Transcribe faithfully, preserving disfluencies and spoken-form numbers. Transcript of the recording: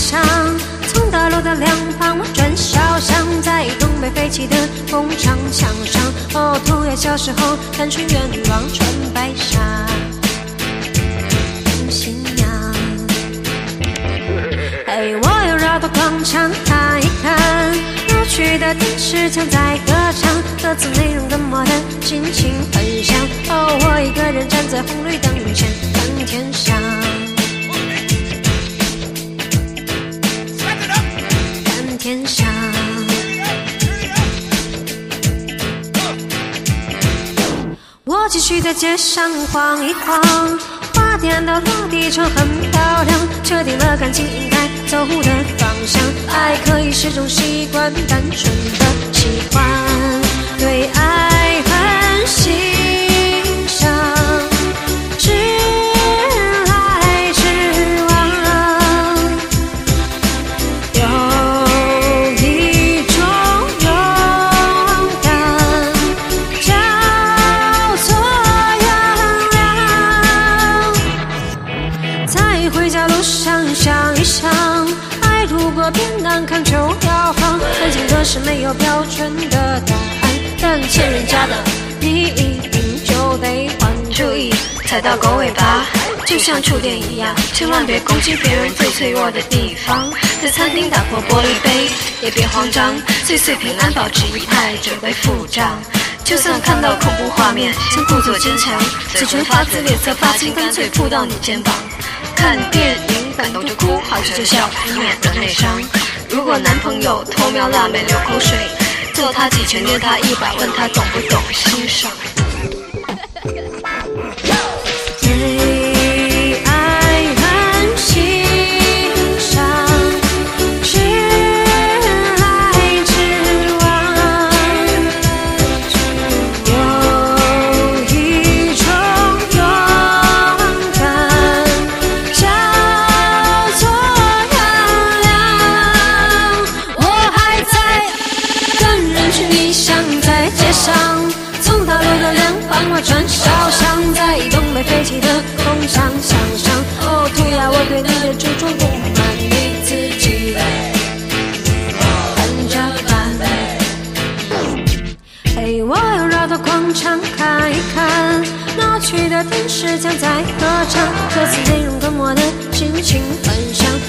上，从大楼的两旁我转小巷，在东北飞起的工厂墙上，哦，涂鸦小时候单纯愿望穿白纱，信仰。嘿，我又绕到广场看一看，老去的电视墙在歌唱，歌词内容跟我的心情很像。哦，我一个人站在红绿灯前看天上。天上，我继续在街上晃一晃，花店的落地窗很漂亮，确定了感情应该走的方向，爱可以是种习惯，单纯的喜欢，对爱很欣赏，直来直往，有想一想，爱如果变难看就要放，感情可是没有标准的答案，但欠人家的你一定就得还。注意踩到狗尾巴，就像触电一样，千万别攻击别人最脆弱的地方。在餐厅打破玻璃杯也别慌张，岁岁平安保持仪态，准备付账。就算看到恐怖画面，先故作坚强，嘴唇发紫，脸色发青，干脆扑到你肩膀。看电影感动就哭，好奇就笑，免得内伤。如果男朋友偷瞄辣妹流口水，揍他几拳，捏他一把，问他懂不懂欣赏。对爱很欣赏，直来直往，有一种勇敢叫做原谅。我还在跟人群里想在街上，从大路的两旁我转小巷，在东北飞起的空想象上，哦，涂鸦我对你的执着不满你自己看着办。嘿，我又绕到广场看一看，老去的电视墙在歌唱，歌词内容跟我的心情很像。